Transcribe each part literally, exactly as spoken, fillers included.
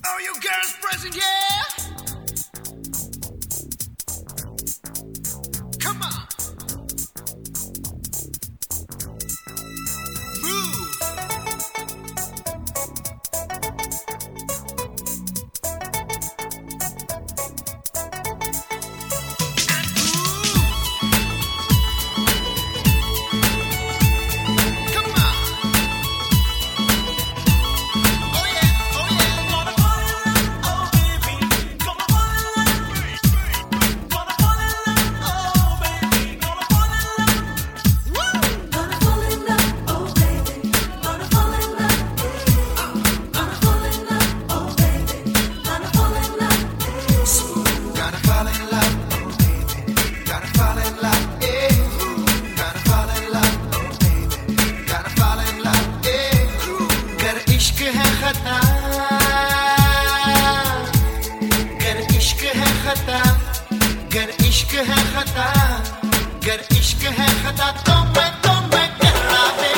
Oh, you girls present, yeah? Come on. Move. And move. Come on. Oh yeah, oh yeah. Gonna fall in love, oh baby. Gonna fall in love. Gonna fall in love, oh baby. Gonna fall in love. Woo! Gonna fall in love, oh baby. Gonna fall in love. Gonna fall in love, oh baby. Gonna fall in love. Gotta fall in love, oh baby. Gotta fall in love, yeah. Gotta fall in love, oh baby. Gotta fall in love, yeah. गर इश्क है खता, गर इश्क है खता, गर इश्क है खता, गर इश्क है खता तो मैं तो मैं कहना दे।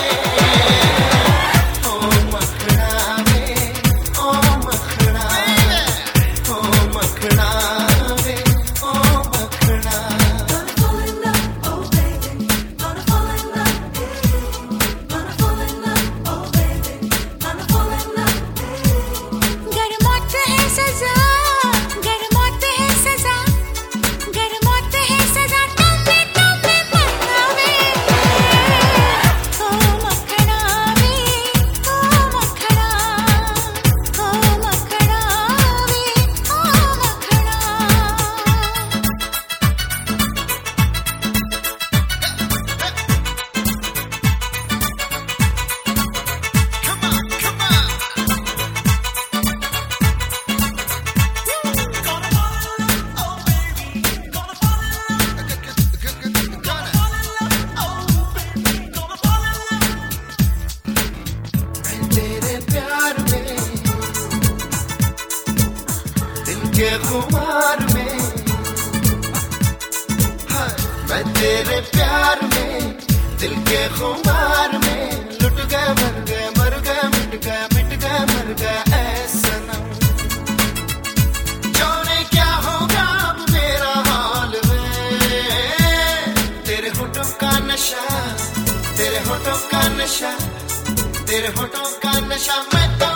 ओ मखना वे, ओ मखना वे, ओ मखना वे, ओ मखना। Gonna fall in love, oh baby. Gonna fall in love. Gonna fall in love, oh baby. Gonna fall in love. गर मौत है सजा, गर मौत है सजा, गर मौत है सजा तुम्हें तुम्हें मरना वे। ओ मखना वे, ओ मखना, ओ मखना वे, ओ मखना। Come on, come on. Gonna fall in love, oh baby. Gonna fall in love. Gonna. Fall in love, oh baby. Gonna fall in love. मैं तेरे प्यार में, दिल के खुमार में, हाय, मैं तेरे प्यार में, दिल के खुमार में, लुट गए मर गए मर गए मिट गए मिट गए मर गए ऐ सनम। जाने क्या होगा अब मेरा हाल में, तेरे होठों का नशा, तेरे होठों का नशा, तेरे होठों का नशा मैं तो